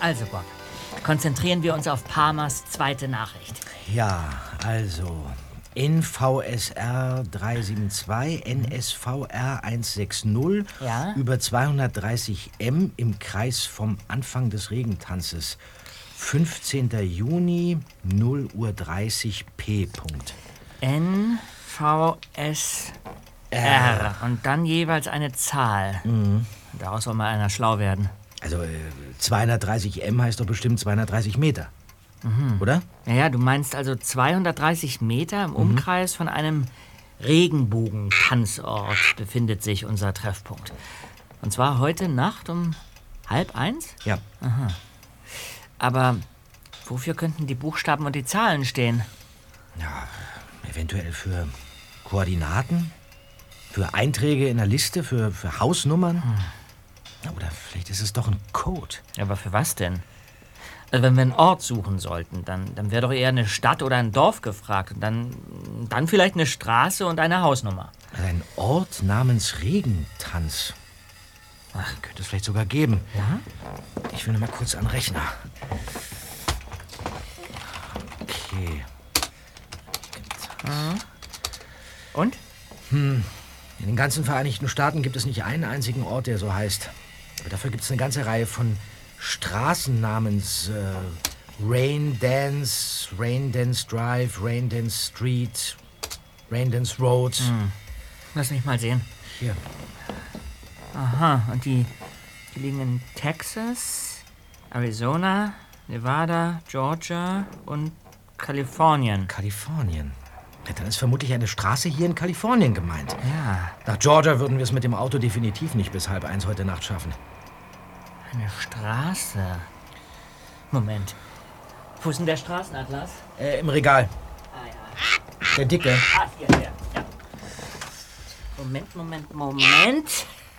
Also, Bob, konzentrieren wir uns auf Palmers zweite Nachricht. Ja, also NVSR 372, NSVR 160 Ja? über 230 M im Kreis vom Anfang des Regentanzes. 15. Juni, 0:30 P. Punkt. NVSR. Und dann jeweils eine Zahl. Daraus soll mal einer schlau werden. Also 230 M heißt doch bestimmt 230 Meter. Oder? Naja, du meinst also 230 Meter im Umkreis von einem Regenbogentanzort befindet sich unser Treffpunkt. Und zwar heute Nacht um 12:30? Ja. Aber wofür könnten die Buchstaben und die Zahlen stehen? Ja, eventuell für Koordinaten, für Einträge in der Liste, für Hausnummern. Ja, oder vielleicht ist es doch ein Code. Aber für was denn? Also wenn wir einen Ort suchen sollten, dann wäre doch eher eine Stadt oder ein Dorf gefragt. Und dann vielleicht eine Straße und eine Hausnummer. Ein Ort namens Regentanz. Ach, könnte es vielleicht sogar geben. Ja? Ich will noch mal kurz an den Rechner. Okay. Und? In den ganzen Vereinigten Staaten gibt es nicht einen einzigen Ort, der so heißt. Aber dafür gibt es eine ganze Reihe von Straßen namens Rain Dance Drive, Rain Dance Street, Rain Dance Road. Lass mich mal sehen. Hier. Aha, und die liegen in Texas, Arizona, Nevada, Georgia und Kalifornien. Kalifornien. Ja, dann ist vermutlich eine Straße hier in Kalifornien gemeint. Ja, Nach Georgia würden wir es mit dem Auto definitiv nicht bis 12:30 heute Nacht schaffen. eine Straße. Moment. Wo ist denn der Straßenatlas? Im Regal. Ah ja. Der dicke. Ah, hier, der. Ja. Moment.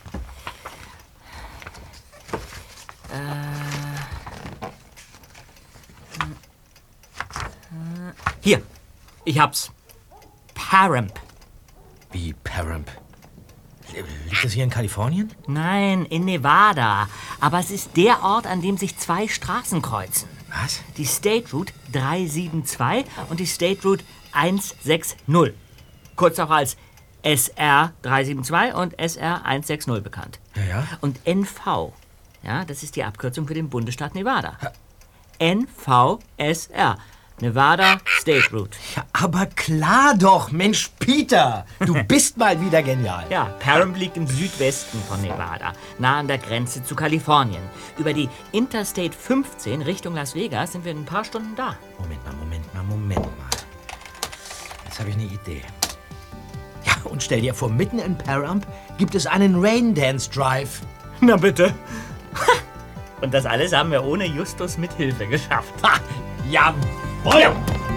Hier, ich hab's. Paramp. Wie Paramp? Liegt das hier in Kalifornien? Nein, in Nevada. Aber es ist der Ort, an dem sich zwei Straßen kreuzen. Was? Die State Route 372 und die State Route 160. Kurz auch als SR 372 und SR 160 bekannt. Ja. Und NV, ja, das ist die Abkürzung für den Bundesstaat Nevada. NVSR, Nevada State Route. Ja, aber klar doch, Mensch, Peter. Du bist mal wieder genial. Ja, Paramp liegt im Südwesten von Nevada, nah an der Grenze zu Kalifornien. Über die Interstate 15 Richtung Las Vegas sind wir in ein paar Stunden da. Moment mal. Jetzt habe ich eine Idee. Ja, und stell dir vor, mitten in Paramp gibt es einen Rain Dance Drive. Na bitte. Und das alles haben wir ohne Justus Mithilfe geschafft. Ha, jawohl.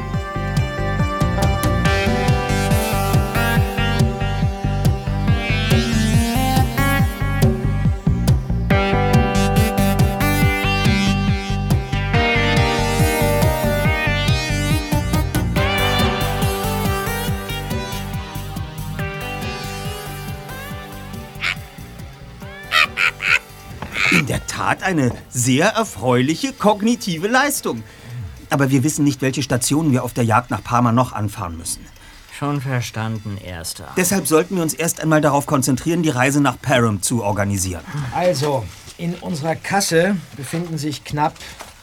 In der Tat eine sehr erfreuliche kognitive Leistung. Aber wir wissen nicht, welche Stationen wir auf der Jagd nach Palmer noch anfahren müssen. Schon verstanden, Erster. Deshalb sollten wir uns erst einmal darauf konzentrieren, die Reise nach Paramp zu organisieren. Also, in unserer Kasse befinden sich knapp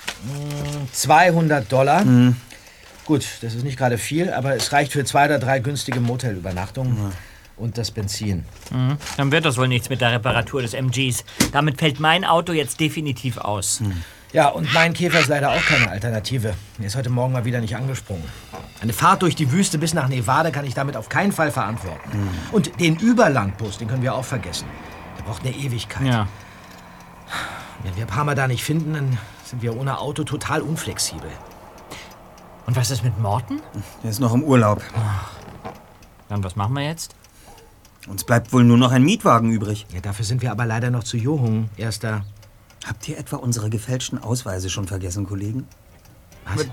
$200. Gut, das ist nicht gerade viel, aber es reicht für 2 oder 3 günstige Motelübernachtungen und das Benzin. Dann wird das wohl nichts mit der Reparatur des MGs. Damit fällt mein Auto jetzt definitiv aus. Ja, und mein Käfer ist leider auch keine Alternative. Er ist heute Morgen mal wieder nicht angesprungen. Eine Fahrt durch die Wüste bis nach Nevada kann ich damit auf keinen Fall verantworten. Und den Überlandbus, den können wir auch vergessen. Der braucht eine Ewigkeit. Ja. Wenn wir Palmer da nicht finden, dann sind wir ohne Auto total unflexibel. Und was ist mit Morton? Er ist noch im Urlaub. Dann was machen wir jetzt? Uns bleibt wohl nur noch ein Mietwagen übrig. Ja, dafür sind wir aber leider noch zu jung, Erster. Habt ihr etwa unsere gefälschten Ausweise schon vergessen, Kollegen? Was?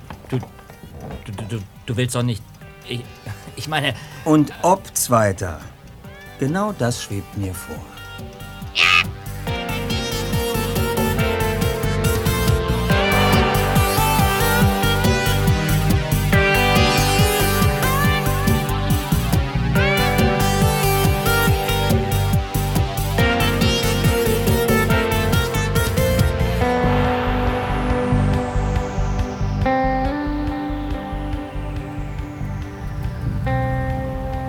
Du willst doch nicht... Ich meine... Und ob Zweiter. Genau das schwebt mir vor. Ja,